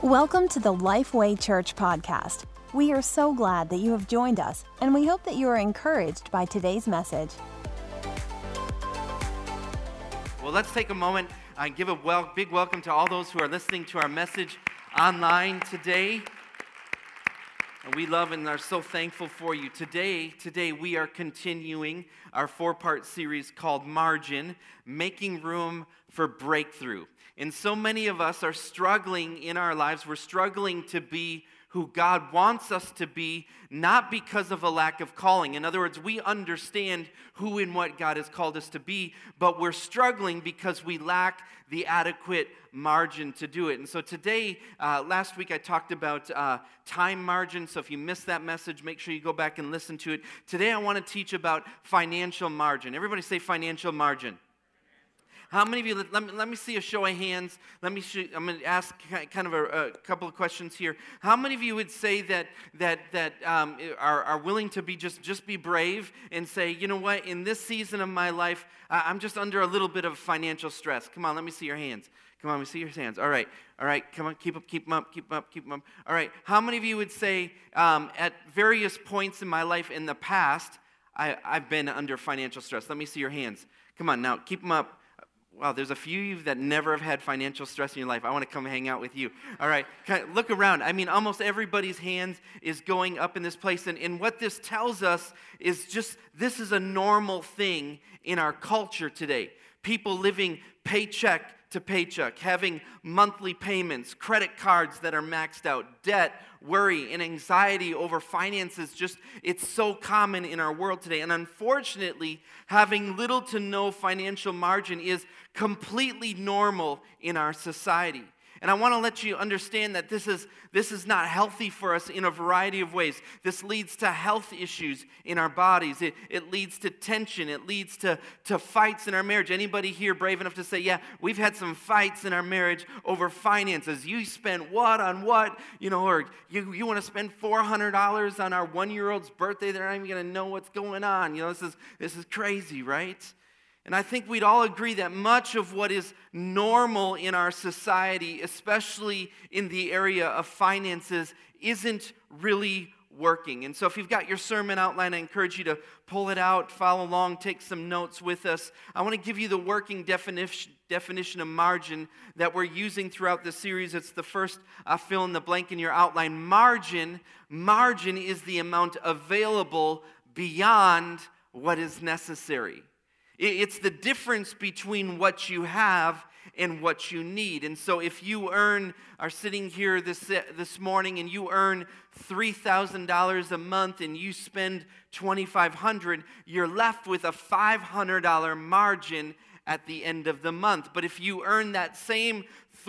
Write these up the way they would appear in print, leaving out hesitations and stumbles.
Welcome to the Lifeway Church podcast. We are so glad that you have joined us, and we hope that you are encouraged by today's message. Well, let's take a moment and give a big welcome to all those who are listening to our message online today. And we love and are so thankful for you. Today we are continuing our four-part series called Margin, Making Room for Breakthrough. And so many of us are struggling in our lives. We're struggling to be who God wants us to be, not because of a lack of calling. In other words, we understand who and what God has called us to be, but we're struggling because we lack the adequate margin to do it. And so today, last week I talked about time margin. So if you missed that message, make sure you go back and listen to it. Today I want to teach about financial margin. Everybody say financial margin. How many of you, let me see a show of hands. I'm going to ask kind of a couple of questions here. How many of you would say that are willing to be just be brave and say, you know what, in this season of my life, I'm just under a little bit of financial stress. Come on, let me see your hands. Come on, let me see your hands. All right, come on, keep them up. All right, how many of you would say at various points in my life in the past, I've been under financial stress? Let me see your hands. Come on, now, keep them up. Wow, there's a few of you that never have had financial stress in your life. I want to come hang out with you. All right, look around. I mean, almost everybody's hands is going up in this place. And what this tells us is just this is a normal thing in our culture today. People living paycheck to paycheck, having monthly payments, credit cards that are maxed out, debt, worry, and anxiety over finances. It's so common in our world today. And unfortunately, having little to no financial margin is completely normal in our society. And I want to let you understand that this is not healthy for us in a variety of ways. This leads to health issues in our bodies. It leads to tension. It leads to fights in our marriage. Anybody here brave enough to say, yeah, we've had some fights in our marriage over finances. You spent what on what? Or you want to spend $400 on our 1-year-old's birthday. They're not even going to know what's going on. This is crazy, right? And I think we'd all agree that much of what is normal in our society, especially in the area of finances, isn't really working. And so if you've got your sermon outline, I encourage you to pull it out, follow along, take some notes with us. I want to give you the working definition of margin that we're using throughout the series. It's the first fill in the blank in your outline. Margin is the amount available beyond what is necessary. It's the difference between what you have and what you need. And so if you are sitting here this morning and you earn $3,000 a month and you spend $2,500, you're left with a $500 margin at the end of the month. But if you earn that same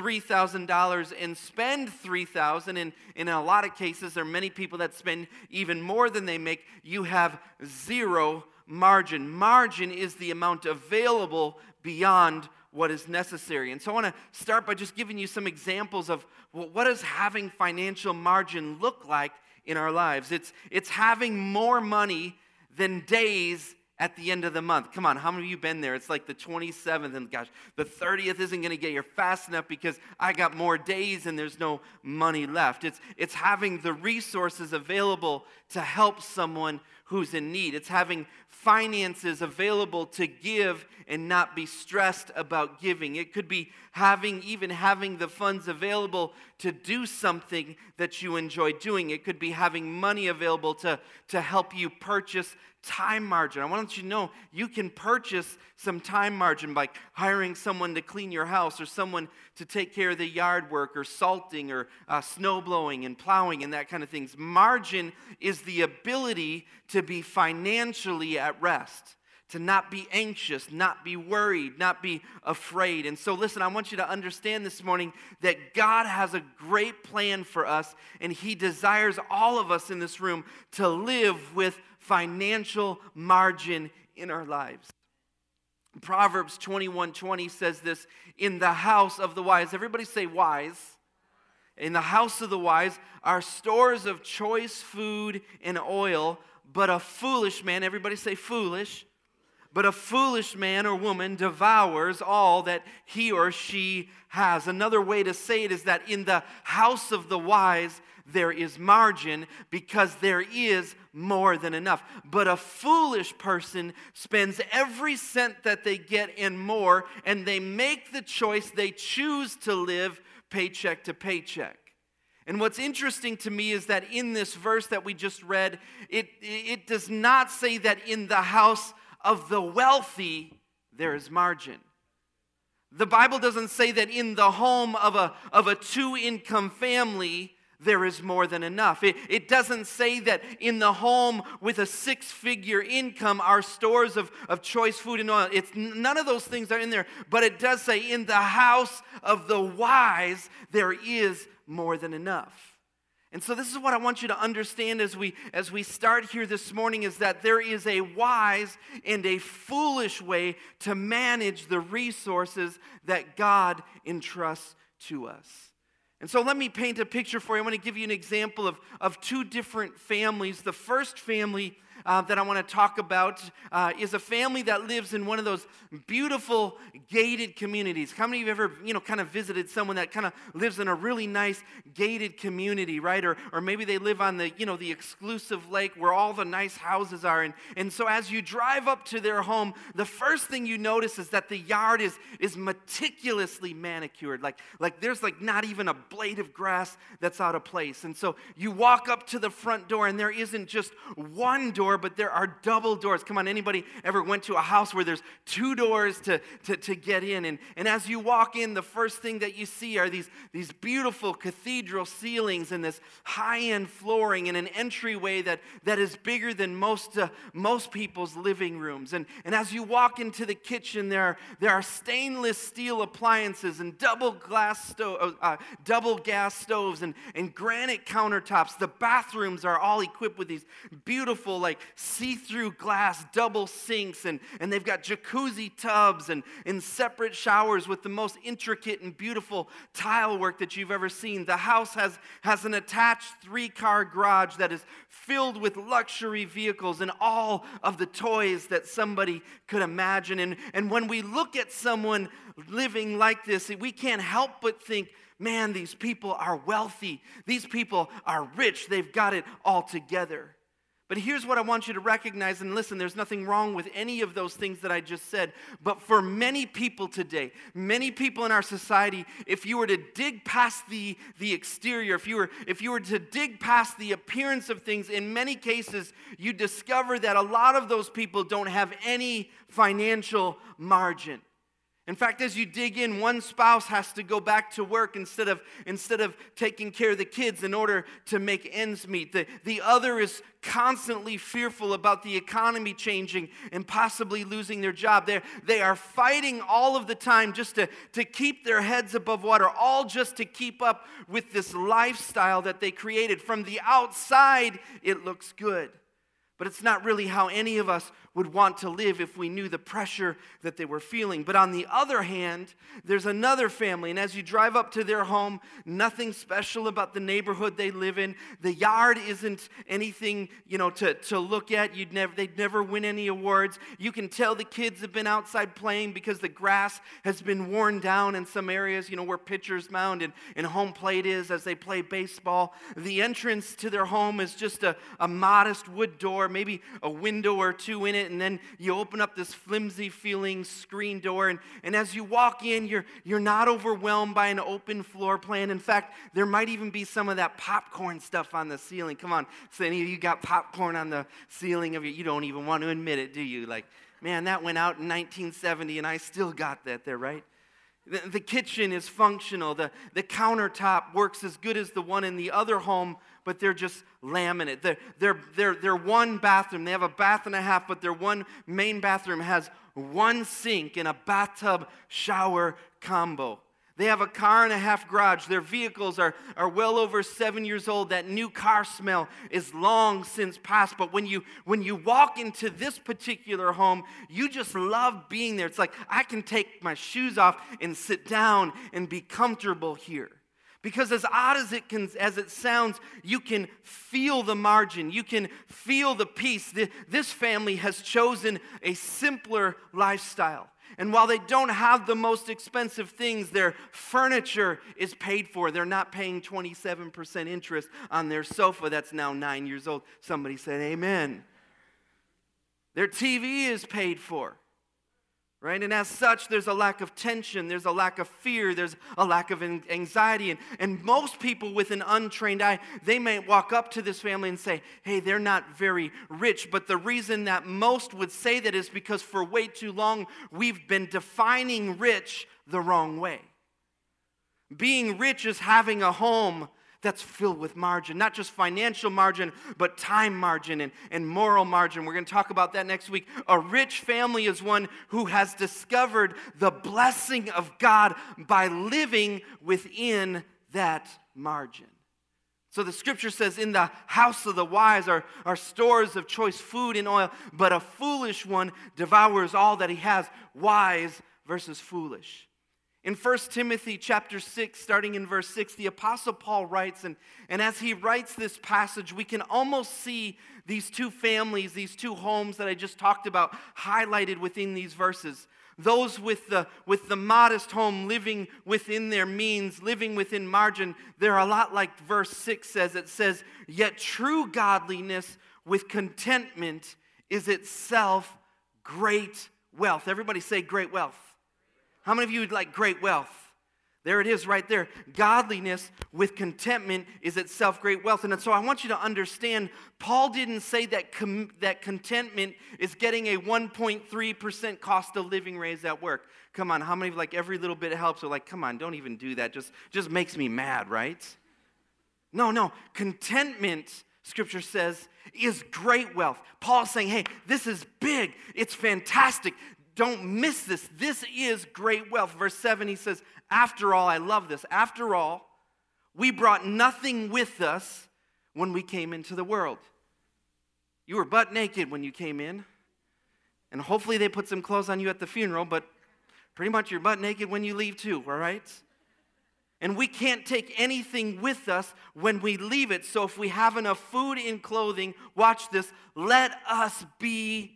$3,000 and spend $3,000, and in a lot of cases there are many people that spend even more than they make, you have zero margin. Margin is the amount available beyond what is necessary. And so I want to start by just giving you some examples of what does having financial margin look like in our lives. It's having more money than days at the end of the month. Come on, how many of you been there? It's like the 27th, and gosh, the 30th isn't going to get here fast enough because I got more days and there's no money left. It's having the resources available to help someone who's in need. It's having finances available to give and not be stressed about giving. It could be having the funds available to do something that you enjoy doing. It could be having money available to help you purchase time margin. I want you to know you can purchase some time margin by hiring someone to clean your house or someone to take care of the yard work or salting or snow blowing and plowing and that kind of things. Margin is the ability to be financially at rest, to not be anxious, not be worried, not be afraid. And so listen, I want you to understand this morning that God has a great plan for us, and He desires all of us in this room to live with financial margin in our lives. Proverbs 21:20 says this, in the house of the wise. Everybody say wise. In the house of the wise are stores of choice food and oil, but a foolish man, everybody say foolish. but a foolish man or woman devours all that he or she has. Another way to say it is that in the house of the wise there is margin, because there is more than enough. But a foolish person spends every cent that they get and more, and they make the choice, they choose to live paycheck to paycheck. And what's interesting to me is that in this verse that we just read, it does not say that in the house of the wealthy there is margin. The Bible doesn't say that in the home of a two-income family there is more than enough. It doesn't say that in the home with a six-figure income are stores of choice food and oil. None of those things are in there. But it does say in the house of the wise there is more than enough. And so this is what I want you to understand as we start here this morning, is that there is a wise and a foolish way to manage the resources that God entrusts to us. And so let me paint a picture for you. I want to give you an example of two different families. The first family that I want to talk about is a family that lives in one of those beautiful gated communities. How many of you have ever, kind of visited someone that kind of lives in a really nice gated community, right? Or maybe they live on the exclusive lake where all the nice houses are. And so as you drive up to their home, the first thing you notice is that the yard is meticulously manicured. Like there's not even a blade of grass that's out of place. And so you walk up to the front door, and there isn't just one door, but there are double doors. Come on, anybody ever went to a house where there's two doors to get in? And as you walk in, the first thing that you see are these beautiful cathedral ceilings and this high-end flooring and an entryway that is bigger than most people's living rooms. And as you walk into the kitchen, there are stainless steel appliances and double gas stoves and granite countertops. The bathrooms are all equipped with these beautiful, see-through glass double sinks, and they've got jacuzzi tubs and separate showers with the most intricate and beautiful tile work that you've ever seen. The house has an attached 3-car garage that is filled with luxury vehicles and all of the toys that somebody could imagine. And when we look at someone living like this, we can't help but think, man, these people are wealthy. These people are rich. They've got it all together. But here's what I want you to recognize, and listen, there's nothing wrong with any of those things that I just said. But for many people today, many people in our society, if you were to dig past the exterior, if you were to dig past the appearance of things, in many cases, you discover that a lot of those people don't have any financial margin. In fact, as you dig in, one spouse has to go back to work instead of taking care of the kids in order to make ends meet. The other is constantly fearful about the economy changing and possibly losing their job. They are fighting all of the time just to keep their heads above water, all just to keep up with this lifestyle that they created. From the outside, it looks good. But it's not really how any of us would want to live if we knew the pressure that they were feeling. But on the other hand, there's another family, and as you drive up to their home, nothing special about the neighborhood they live in. The yard isn't anything, to look at. They'd never win any awards. You can tell the kids have been outside playing because the grass has been worn down in some areas, where pitcher's mound and home plate is as they play baseball. The entrance to their home is just a modest wood door, maybe a window or two in it, and then you open up this flimsy feeling screen door, and as you walk in, you're not overwhelmed by an open floor plan. In fact, there might even be some of that popcorn stuff on the ceiling. Come on, so any of you got popcorn on the ceiling of you don't even want to admit it, do you? Man, that went out in 1970 and I still got that there, right? The kitchen is functional. The countertop works as good as the one in the other home, but they're just laminate. They're one bathroom. They have a bath and a half, but their one main bathroom has one sink and a bathtub shower combo. They have a car and a half garage. Their vehicles are well over 7 years old. That new car smell is long since past. But when you walk into this particular home, you just love being there. It's like, I can take my shoes off and sit down and be comfortable here. Because as odd as it sounds, you can feel the margin. You can feel the peace. This family has chosen a simpler lifestyle. And while they don't have the most expensive things, their furniture is paid for. They're not paying 27% interest on their sofa that's now 9 years old. Somebody said amen. Their TV is paid for. Right? And as such, there's a lack of tension, there's a lack of fear, there's a lack of anxiety. And most people with an untrained eye, they may walk up to this family and say, hey, they're not very rich. But the reason that most would say that is because for way too long, we've been defining rich the wrong way. Being rich is having a home that's filled with margin, not just financial margin, but time margin and moral margin. We're going to talk about that next week. A rich family is one who has discovered the blessing of God by living within that margin. So the scripture says, in the house of the wise are stores of choice food and oil, but a foolish one devours all that he has. Wise versus foolish. In 1 Timothy chapter 6, starting in verse 6, the Apostle Paul writes, and as he writes this passage, we can almost see these two families, these two homes that I just talked about, highlighted within these verses. Those with the modest home, living within their means, living within margin, they're a lot like verse 6 says. It says, yet true godliness with contentment is itself great wealth. Everybody say great wealth. How many of you would like great wealth? There it is right there. Godliness with contentment is itself great wealth. And so I want you to understand, Paul didn't say that contentment is getting a 1.3% cost of living raise at work. Come on, how many of like every little bit helps? Are like, come on, don't even do that. Just makes me mad, right? No. Contentment, Scripture says, is great wealth. Paul's saying, hey, this is big. It's fantastic. Don't miss this. This is great wealth. Verse 7, he says, after all, I love this. After all, we brought nothing with us when we came into the world. You were butt naked when you came in. And hopefully they put some clothes on you at the funeral, but pretty much you're butt naked when you leave too, all right? And we can't take anything with us when we leave it. So if we have enough food and clothing, watch this, let us be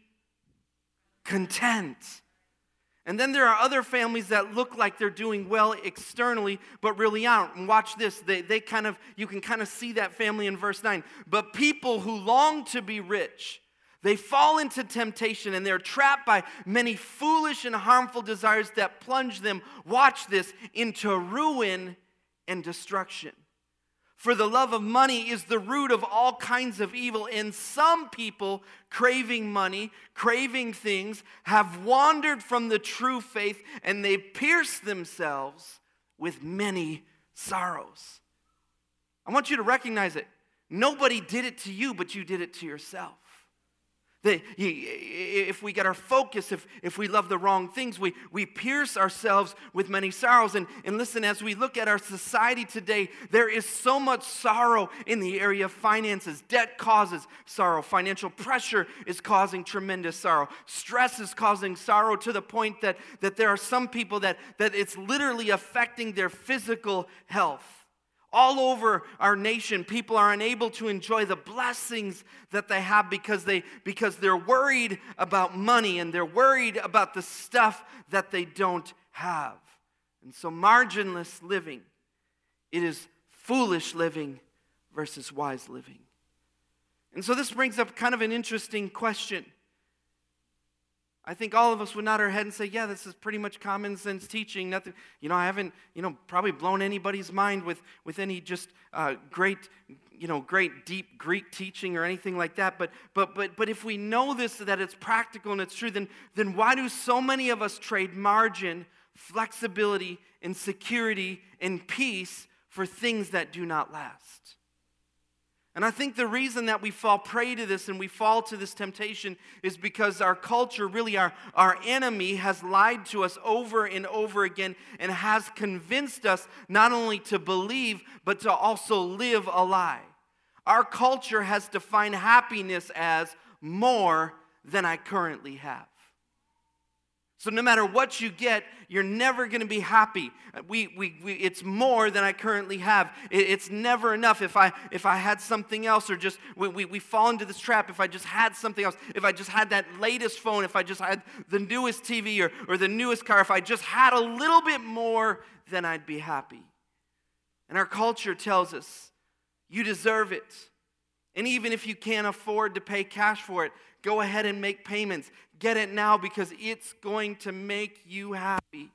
content. And then there are other families that look like they're doing well externally, but really aren't. And watch this. You can kind of see that family in verse 9. But people who long to be rich, they fall into temptation and they're trapped by many foolish and harmful desires that plunge them, watch this, into ruin and destruction. For the love of money is the root of all kinds of evil, and some people, craving money, craving things, have wandered from the true faith, and they pierced themselves with many sorrows. I want you to recognize it. Nobody did it to you, but you did it to yourself. If we get our focus, if we love the wrong things, we pierce ourselves with many sorrows. And listen, as we look at our society today, there is so much sorrow in the area of finances. Debt causes sorrow. Financial pressure is causing tremendous sorrow. Stress is causing sorrow to the point that there are some people that it's literally affecting their physical health. All over our nation, people are unable to enjoy the blessings that they have because they're worried about money and they're worried about the stuff that they don't have. And so marginless living, it is foolish living versus wise living. And so this brings up kind of an interesting question. I think all of us would nod our head and say, yeah, this is pretty much common sense teaching. Nothing, I haven't, probably blown anybody's mind with any just great deep Greek teaching or anything like that. But if we know this, that it's practical and it's true, then why do so many of us trade margin, flexibility, and security and peace for things that do not last? And I think the reason that we fall prey to this and we fall to this temptation is because our culture, really our enemy, has lied to us over and over again and has convinced us not only to believe, but to also live a lie. Our culture has defined happiness as more than I currently have. So no matter what you get, you're never going to be happy. It's more than I currently have. It's never enough. If I had something else, or just we fall into this trap. If I just had something else, if I just had that latest phone, if I just had the newest TV or the newest car, if I just had a little bit more, then I'd be happy. And our culture tells us, you deserve it. And even if you can't afford to pay cash for it, go ahead and make payments. Get it now because it's going to make you happy.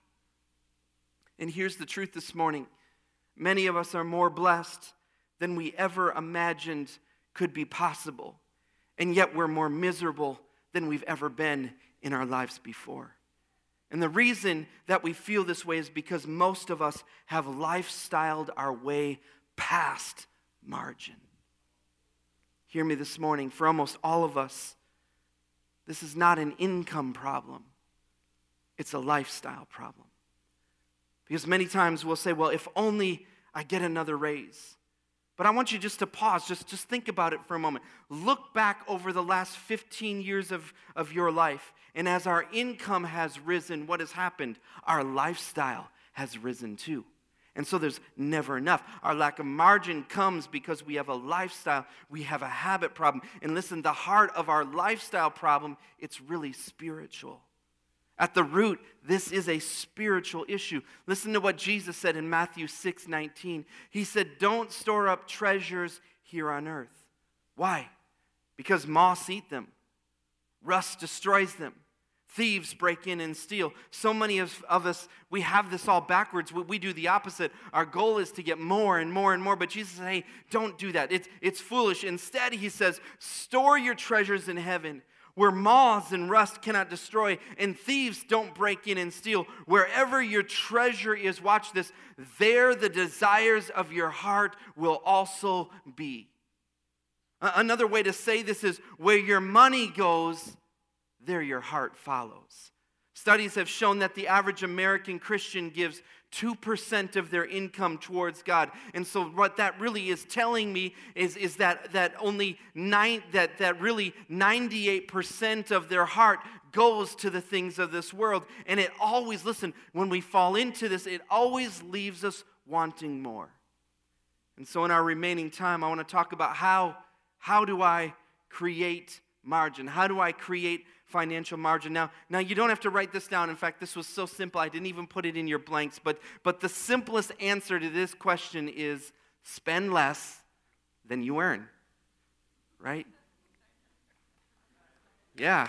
And here's the truth this morning. Many of us are more blessed than we ever imagined could be possible. And yet we're more miserable than we've ever been in our lives before. And the reason that we feel this way is because most of us have lifestyled our way past margin. Hear me this morning. For almost all of us, this is not an income problem. It's a lifestyle problem. Because many times we'll say, well, if only I get another raise. But I want you just to pause, just think about it for a moment. Look back over the last 15 years of your life. And as our income has risen, what has happened? Our lifestyle has risen too. And so there's never enough. Our lack of margin comes because we have a lifestyle, we have a habit problem. And listen, the heart of our lifestyle problem, it's really spiritual. At the root, this is a spiritual issue. Listen to what Jesus said in Matthew 6:19. He said, don't store up treasures here on earth. Why? Because moths eat them. Rust destroys them. Thieves break in and steal. So many of us, we have this all backwards. We do the opposite. Our goal is to get more and more and more. But Jesus says, hey, don't do that. It's foolish. Instead, he says, store your treasures in heaven, where moths and rust cannot destroy, and thieves don't break in and steal. Wherever your treasure is, watch this, there the desires of your heart will also be. Another way to say this is, where your money goes, there your heart follows. Studies have shown that the average American Christian gives 2% of their income towards God. And so what that really is telling me is that only really 98% of their heart goes to the things of this world. And it always, listen, when we fall into this, it always leaves us wanting more. And so in our remaining time, I want to talk about how do I create margin? How do I create financial margin? Now you don't have to write this down. In fact, this was so simple, I didn't even put it in your blanks. But the simplest answer to this question is spend less than you earn. Right? Yeah.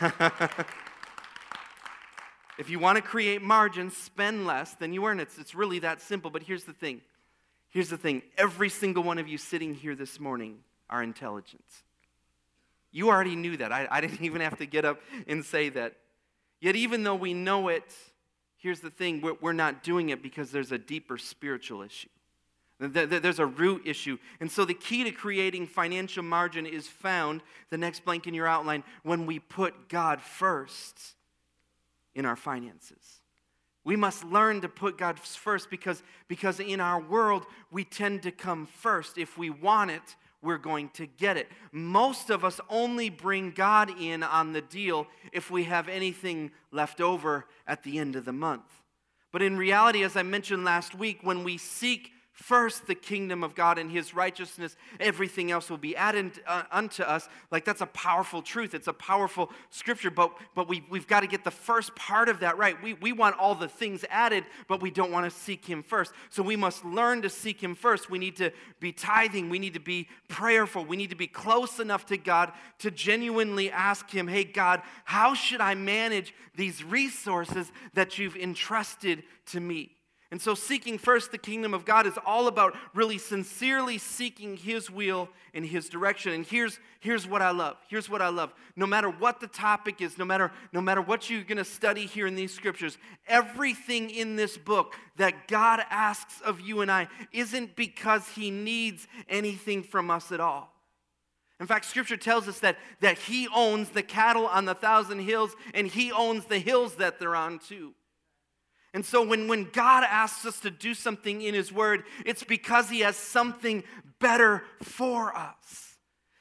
If you want to create margin, spend less than you earn. It's really that simple. But here's the thing. Every single one of you sitting here this morning are intelligent. You already knew that. I didn't even have to get up and say that. Yet even though we know it, here's the thing. We're not doing it because there's a deeper spiritual issue. There's a root issue. And so the key to creating financial margin is found, the next blank in your outline, when we put God first in our finances. We must learn to put God first because in our world, we tend to come first. If we want it, we're going to get it. Most of us only bring God in on the deal if we have anything left over at the end of the month. But in reality, as I mentioned last week, when we seek first the kingdom of God and His righteousness, everything else will be added unto us. Like, that's a powerful truth. It's a powerful scripture, but we've got to get the first part of that right. We want all the things added, but we don't want to seek Him first. So we must learn to seek Him first. We need to be tithing. We need to be prayerful. We need to be close enough to God to genuinely ask Him, hey, God, how should I manage these resources that you've entrusted to me? And so seeking first the kingdom of God is all about really sincerely seeking His will and His direction. And here's what I love. Here's what I love. No matter what the topic is, no matter what you're going to study here in these scriptures, everything in this book that God asks of you and I isn't because He needs anything from us at all. In fact, Scripture tells us that He owns the cattle on the 1,000 hills, and He owns the hills that they're on too. And so when God asks us to do something in His Word, it's because He has something better for us.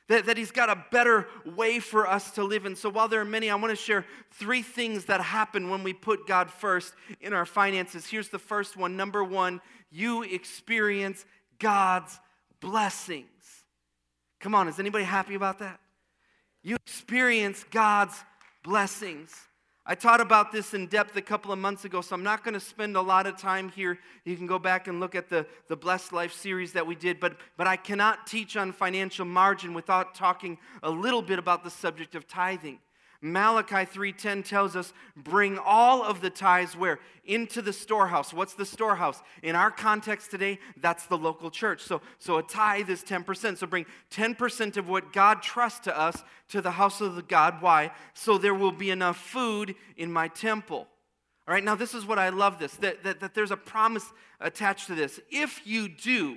that He's got a better way for us to live. And so while there are many, I want to share 3 things that happen when we put God first in our finances. Here's the first one. Number 1, you experience God's blessings. Come on, is anybody happy about that? You experience God's blessings. I taught about this in depth a couple of months ago, so I'm not going to spend a lot of time here. You can go back and look at the Blessed Life series that we did, but I cannot teach on financial margin without talking a little bit about the subject of tithing. Malachi 3:10 tells us, bring all of the tithes where? Into the storehouse. What's the storehouse? In our context today, that's the local church. So a tithe is 10%. So bring 10% of what God trusts to us to the house of the God. Why? So there will be enough food in my temple. All right, now this is what I love this, that there's a promise attached to this. If you'll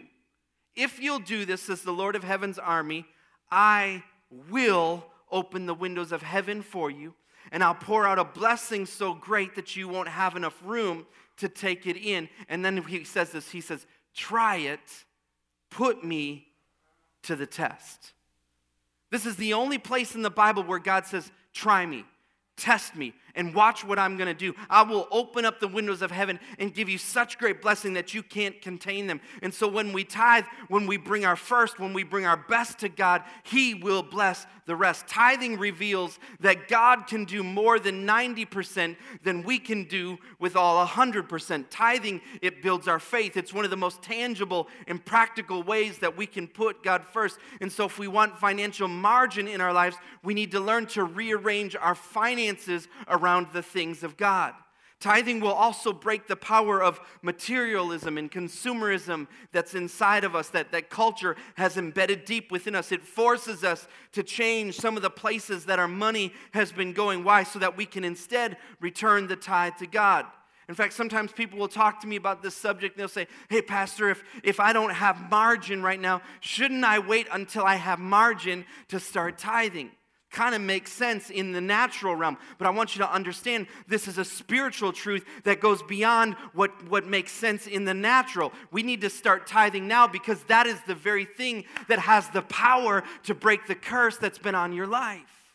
do this, says the Lord of Heaven's army, I will open the windows of heaven for you, and I'll pour out a blessing so great that you won't have enough room to take it in. And then he says this, he says, try it, put me to the test. This is the only place in the Bible where God says, try me, test me, and watch what I'm going to do. I will open up the windows of heaven and give you such great blessing that you can't contain them. And so when we tithe, when we bring our first, when we bring our best to God, He will bless the rest. Tithing reveals that God can do more than 90% than we can do with all 100%. Tithing, it builds our faith. It's one of the most tangible and practical ways that we can put God first. And so if we want financial margin in our lives, we need to learn to rearrange our finances around the things of God. Tithing will also break the power of materialism and consumerism that's inside of us, that culture has embedded deep within us. It forces us to change some of the places that our money has been going. Why? So that we can instead return the tithe to God. In fact, sometimes people will talk to me about this subject and they'll say, hey, Pastor, if I don't have margin right now, shouldn't I wait until I have margin to start tithing? Kind of makes sense in the natural realm, but I want you to understand this is a spiritual truth that goes beyond what makes sense in the natural. We need to start tithing now because that is the very thing that has the power to break the curse that's been on your life.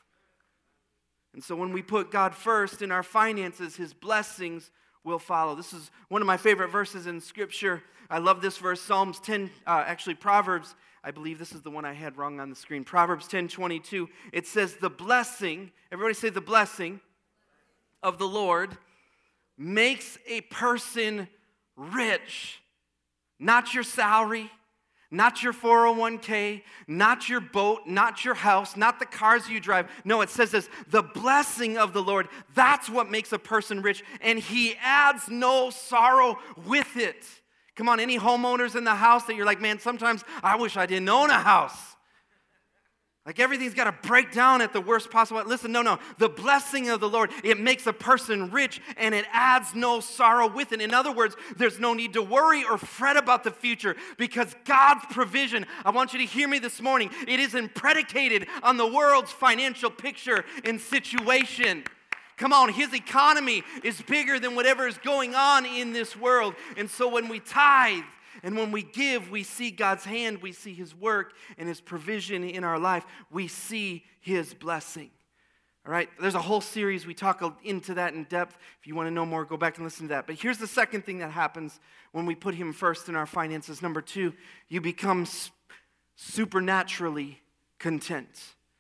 And so when we put God first in our finances, His blessings will follow. This is one of my favorite verses in Scripture. I love this verse, Proverbs. I believe this is the one I had wrong on the screen. Proverbs 10:22. It says, the blessing, everybody say the blessing of the Lord makes a person rich. Not your salary, not your 401k, not your boat, not your house, not the cars you drive. No, it says this, the blessing of the Lord, that's what makes a person rich, and He adds no sorrow with it. Come on, any homeowners in the house that you're like, man, sometimes I wish I didn't own a house. Like everything's got to break down at the worst possible. Listen, no. The blessing of the Lord, it makes a person rich and it adds no sorrow with it. In other words, there's no need to worry or fret about the future because God's provision, I want you to hear me this morning, it isn't predicated on the world's financial picture and situation. Come on, His economy is bigger than whatever is going on in this world. And so when we tithe and when we give, we see God's hand, we see His work and His provision in our life. We see His blessing. All right, there's a whole series. We talk into that in depth. If you want to know more, go back and listen to that. But here's the second thing that happens when we put Him first in our finances. Number 2, you become supernaturally content.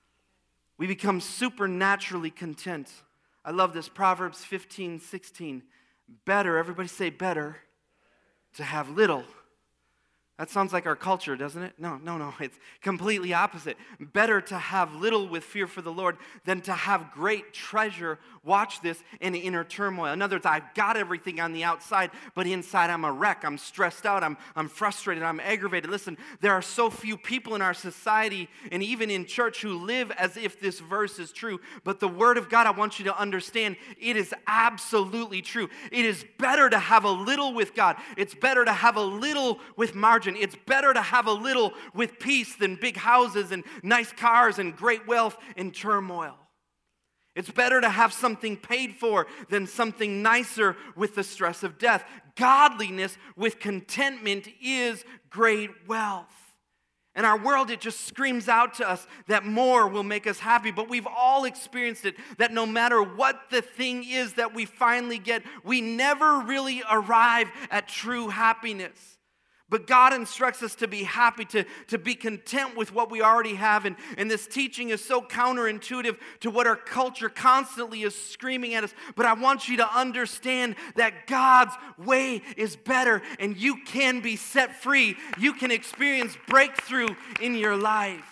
We become supernaturally content. I love this, Proverbs 15:16. Better, everybody say better, to have little. That sounds like our culture, doesn't it? No, it's completely opposite. Better to have little with fear for the Lord than to have great treasure, watch this, in inner turmoil. In other words, I've got everything on the outside, but inside I'm a wreck. I'm stressed out. I'm frustrated. I'm aggravated. Listen, there are so few people in our society and even in church who live as if this verse is true. But the Word of God, I want you to understand, it is absolutely true. It is better to have a little with God. It's better to have a little with margin. It's better to have a little with peace than big houses and nice cars and great wealth and turmoil. It's better to have something paid for than something nicer with the stress of death. Godliness with contentment is great wealth. And our world, it just screams out to us that more will make us happy. But we've all experienced it, that no matter what the thing is that we finally get, we never really arrive at true happiness. But God instructs us to be happy, to be content with what we already have. And this teaching is so counterintuitive to what our culture constantly is screaming at us. But I want you to understand that God's way is better, and you can be set free. You can experience breakthrough in your life.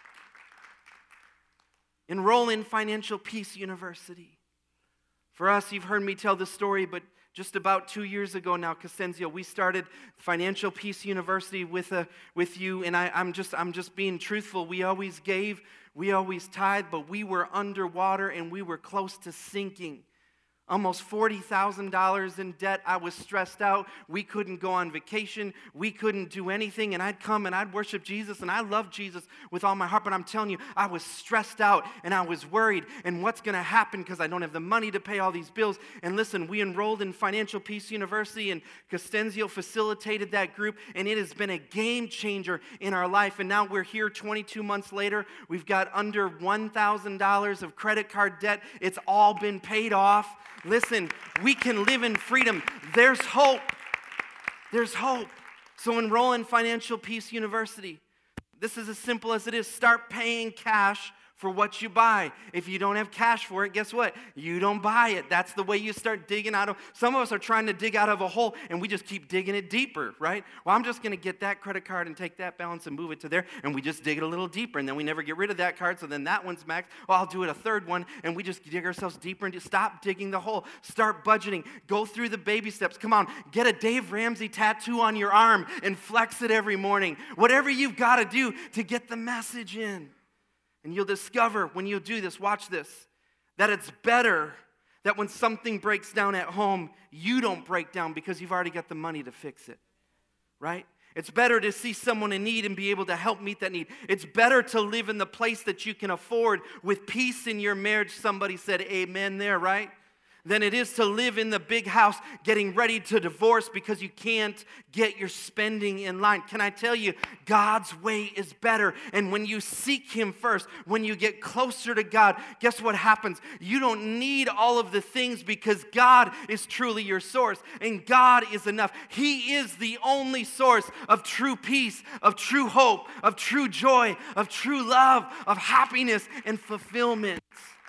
Enroll in Financial Peace University. For us, you've heard me tell this story, but just about 2 years ago now, Crescencio, we started Financial Peace University with you, and I'm just being truthful. We always gave, we always tithed, but we were underwater and we were close to sinking. Almost $40,000 in debt. I was stressed out. We couldn't go on vacation. We couldn't do anything. And I'd come and I'd worship Jesus. And I love Jesus with all my heart. But I'm telling you, I was stressed out and I was worried. And what's going to happen because I don't have the money to pay all these bills. And listen, we enrolled in Financial Peace University, and Crescencio facilitated that group. And it has been a game changer in our life. And now we're here 22 months later. We've got under $1,000 of credit card debt. It's all been paid off. Listen, we can live in freedom. There's hope. There's hope. So enroll in Financial Peace University. This is as simple as it is. Start paying cash for what you buy. If you don't have cash for it, guess what? You don't buy it. That's the way you start digging out of. Some of us are trying to dig out of a hole, and we just keep digging it deeper, right? Well, I'm just going to get that credit card and take that balance and move it to there, and we just dig it a little deeper, and then we never get rid of that card, so then that one's maxed. Well, I'll do it a third one, and we just dig ourselves deeper and stop digging the hole. Start budgeting. Go through the baby steps. Come on, get a Dave Ramsey tattoo on your arm and flex it every morning. Whatever you've got to do to get the message in. And you'll discover when you do this, watch this, that it's better that when something breaks down at home, you don't break down because you've already got the money to fix it, right? It's better to see someone in need and be able to help meet that need. It's better to live in the place that you can afford with peace in your marriage. Somebody said amen there, right? Than it is to live in the big house getting ready to divorce because you can't get your spending in line. Can I tell you, God's way is better. And when you seek Him first, when you get closer to God, guess what happens? You don't need all of the things because God is truly your source. And God is enough. He is the only source of true peace, of true hope, of true joy, of true love, of happiness and fulfillment.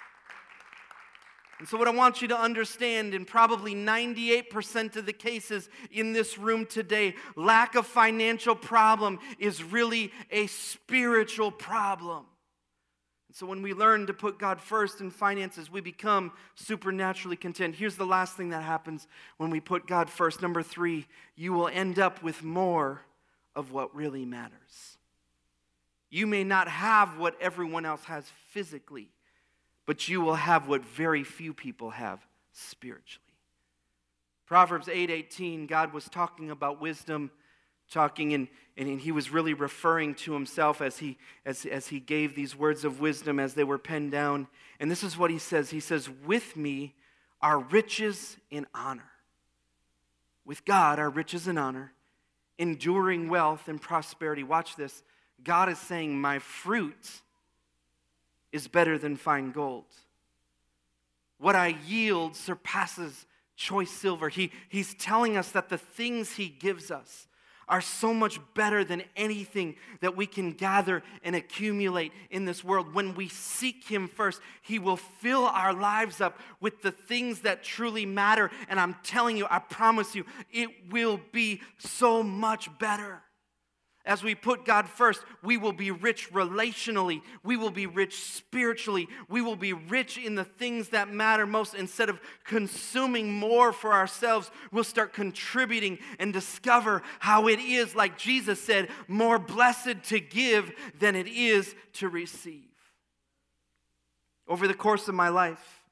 And so what I want you to understand, in probably 98% of the cases in this room today, lack of financial problem is really a spiritual problem. And so when we learn to put God first in finances, we become supernaturally content. Here's the last thing that happens when we put God first. Number 3, you will end up with more of what really matters. You may not have what everyone else has physically, but you will have what very few people have spiritually. Proverbs 8:18, God was talking about wisdom, and he was really referring to himself as he gave these words of wisdom as they were penned down. And this is what he says. He says, with me are riches and honor. With God are riches and honor, enduring wealth and prosperity. Watch this. God is saying, my fruit is better than fine gold. What I yield surpasses choice silver. He's telling us that the things He gives us are so much better than anything that we can gather and accumulate in this world. When we seek Him first, He will fill our lives up with the things that truly matter. And I'm telling you, I promise you, it will be so much better. As we put God first, we will be rich relationally. We will be rich spiritually. We will be rich in the things that matter most. Instead of consuming more for ourselves, we'll start contributing and discover how it is, like Jesus said, more blessed to give than it is to receive. Over the course of my life,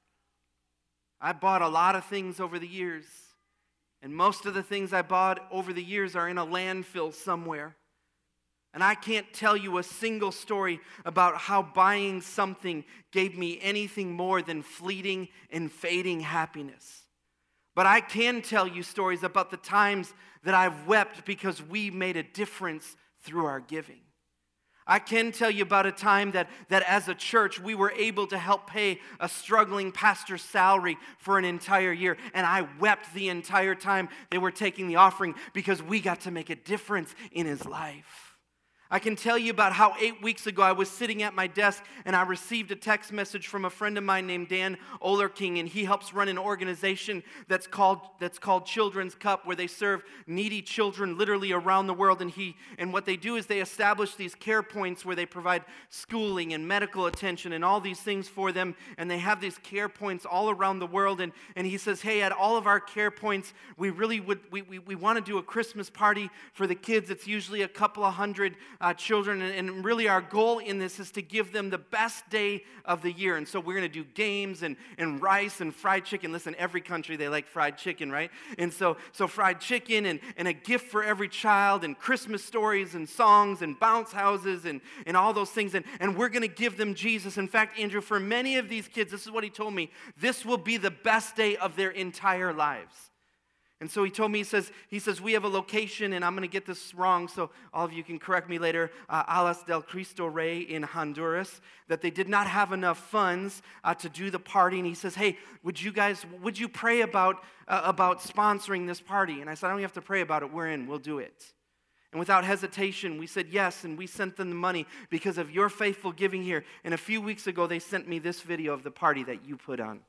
I bought a lot of things over the years. And most of the things I bought over the years are in a landfill somewhere. And I can't tell you a single story about how buying something gave me anything more than fleeting and fading happiness. But I can tell you stories about the times that I've wept because we made a difference through our giving. I can tell you about a time that as a church, we were able to help pay a struggling pastor's salary for an entire year. And I wept the entire time they were taking the offering because we got to make a difference in his life. I can tell you about how 8 weeks ago I was sitting at my desk and I received a text message from a friend of mine named Dan Olerking, and he helps run an organization that's called Children's Cup, where they serve needy children literally around the world. And what they do is they establish these care points where they provide schooling and medical attention and all these things for them, and they have these care points all around the world. And he says, hey, at all of our care points, we really we want to do a Christmas party for the kids. It's usually a couple of hundred children, and really our goal in this is to give them the best day of the year. And so we're going to do games and rice and fried chicken. Listen, every country they like fried chicken, right? And so fried chicken and a gift for every child, and Christmas stories and songs and bounce houses and all those things. And we're going to give them Jesus. In fact, Andrew, for many of these kids, this is what he told me, this will be the best day of their entire lives. And so he told me, he says, we have a location, and I'm going to get this wrong, so all of you can correct me later, Alas del Cristo Rey in Honduras, that they did not have enough funds to do the party. And he says, hey, would you pray about sponsoring this party? And I said, I don't have to pray about it. We're in. We'll do it. And without hesitation, we said yes, and we sent them the money because of your faithful giving here. And a few weeks ago, they sent me this video of the party that you put on.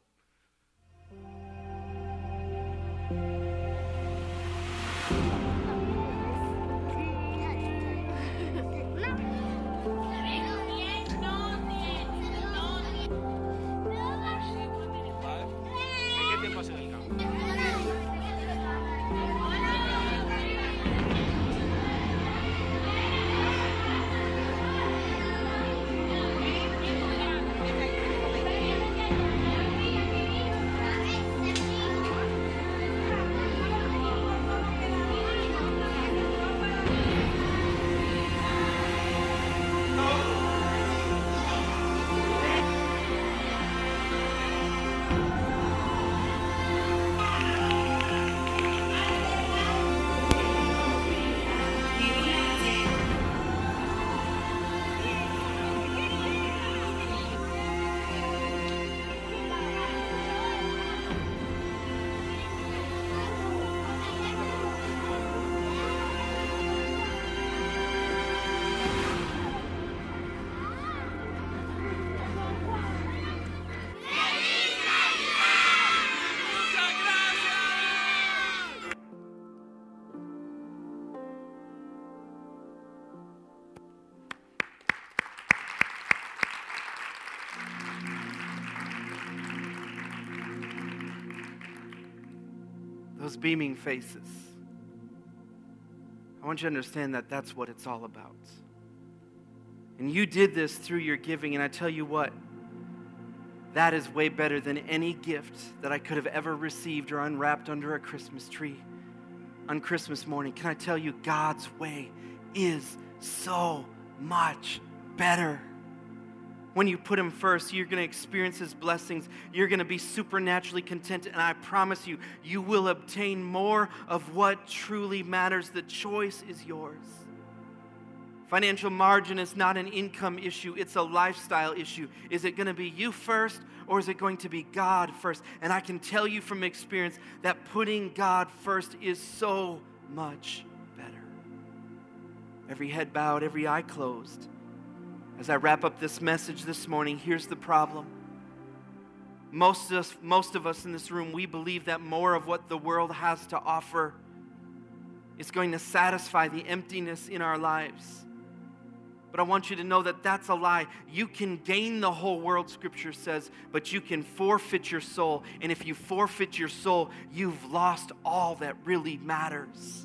Those beaming faces. I want you to understand that that's what it's all about. And you did this through your giving, and I tell you what, that is way better than any gift that I could have ever received or unwrapped under a Christmas tree on Christmas morning. Can I tell you, God's way is so much better. When you put him first, you're going to experience his blessings. You're going to be supernaturally content. And I promise you, you will obtain more of what truly matters. The choice is yours. Financial margin is not an income issue. It's a lifestyle issue. Is it going to be you first, or is it going to be God first? And I can tell you from experience that putting God first is so much better. Every head bowed, every eye closed. As I wrap up this message this morning, here's the problem. Most of us in this room, we believe that more of what the world has to offer is going to satisfy the emptiness in our lives. But I want you to know that that's a lie. You can gain the whole world, Scripture says, but you can forfeit your soul. And if you forfeit your soul, you've lost all that really matters.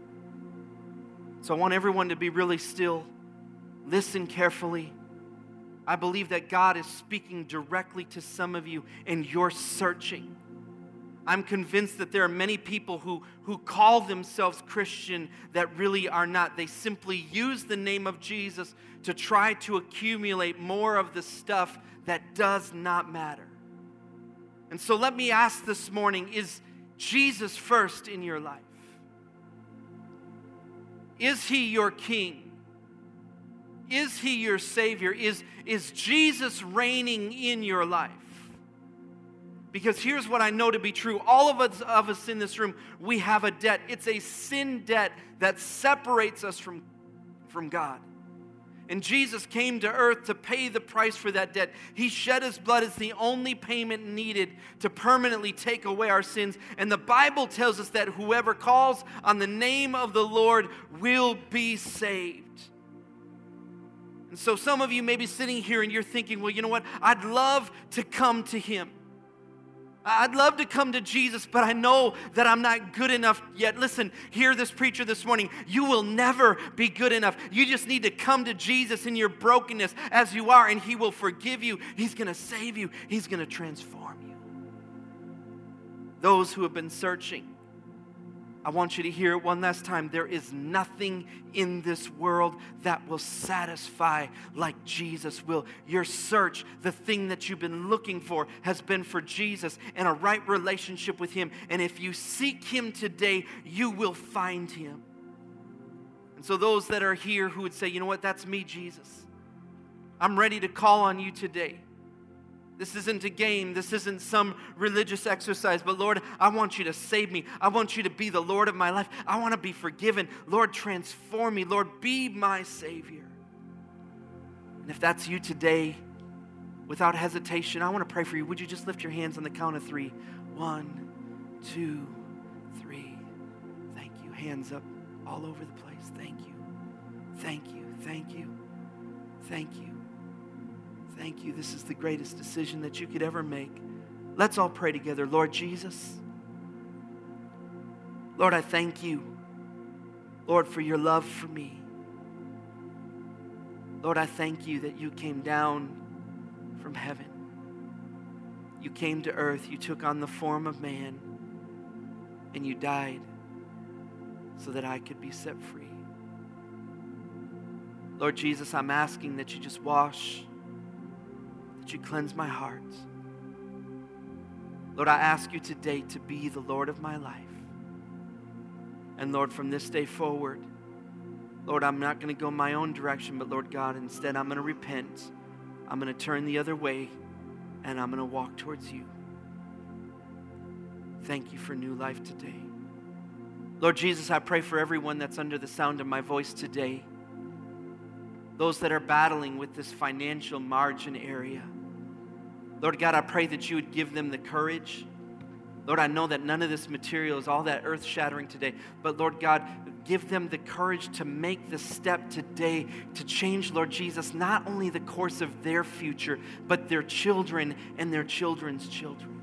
So I want everyone to be really still. Listen carefully. I believe that God is speaking directly to some of you, and you're searching. I'm convinced that there are many people who call themselves Christian that really are not. They simply use the name of Jesus to try to accumulate more of the stuff that does not matter. And so let me ask this morning, is Jesus first in your life? Is he your king? Is He your Savior? Is Jesus reigning in your life? Because here's what I know to be true. All of us in this room, we have a debt. It's a sin debt that separates us from God. And Jesus came to earth to pay the price for that debt. He shed His blood as the only payment needed to permanently take away our sins. And the Bible tells us that whoever calls on the name of the Lord will be saved. And so some of you may be sitting here and you're thinking, well, you know what? I'd love to come to Him. I'd love to come to Jesus, but I know that I'm not good enough yet. Listen, hear this preacher this morning. You will never be good enough. You just need to come to Jesus in your brokenness as you are, and He will forgive you. He's going to save you. He's going to transform you. Those who have been searching, I want you to hear it one last time. There is nothing in this world that will satisfy like Jesus will. Your search, the thing that you've been looking for, has been for Jesus and a right relationship with Him. And if you seek Him today, you will find Him. And so those that are here who would say, you know what, that's me, Jesus. I'm ready to call on You today. This isn't a game. This isn't some religious exercise. But Lord, I want You to save me. I want You to be the Lord of my life. I want to be forgiven. Lord, transform me. Lord, be my Savior. And if that's you today, without hesitation, I want to pray for you. Would you just lift your hands on the count of 3? 1, 2, 3. Thank you. Hands up all over the place. Thank you. Thank you. Thank you. Thank you. Thank you. This is the greatest decision that you could ever make. Let's all pray together. Lord Jesus, Lord, I thank You, Lord, for Your love for me. Lord, I thank You that You came down from heaven. You came to earth. You took on the form of man, and You died so that I could be set free. Lord Jesus, I'm asking that You just wash, that You cleanse my heart. Lord, I ask You today to be the Lord of my life. And Lord, from this day forward, Lord, I'm not going to go my own direction, but Lord God, instead I'm going to repent. I'm going to turn the other way, and I'm going to walk towards You. Thank You for new life today. Lord Jesus, I pray for everyone that's under the sound of my voice today. Those that are battling with this financial margin area. Lord God, I pray that You would give them the courage. Lord, I know that none of this material is all that earth-shattering today, but Lord God, give them the courage to make the step today to change, Lord Jesus, not only the course of their future, but their children and their children's children.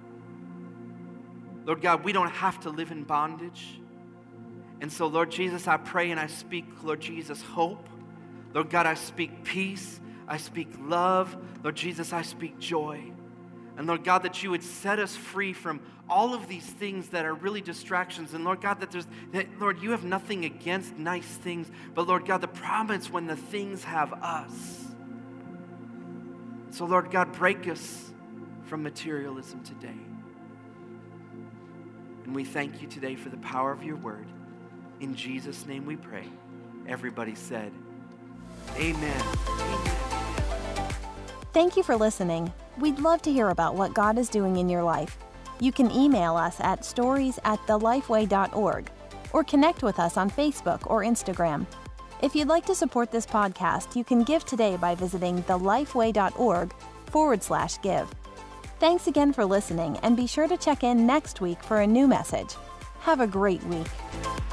Lord God, we don't have to live in bondage. And so, Lord Jesus, I pray and I speak, Lord Jesus, hope. Lord God, I speak peace. I speak love. Lord Jesus, I speak joy. And Lord God, that You would set us free from all of these things that are really distractions. And Lord God, Lord, You have nothing against nice things. But Lord God, the problem is when the things have us. So Lord God, break us from materialism today. And we thank You today for the power of Your word. In Jesus' name we pray. Everybody said, amen. Amen. Thank you for listening. We'd love to hear about what God is doing in your life. You can email us at stories@thelifeway.org or connect with us on Facebook or Instagram. If you'd like to support this podcast, you can give today by visiting thelifeway.org/give. Thanks again for listening, and be sure to check in next week for a new message. Have a great week.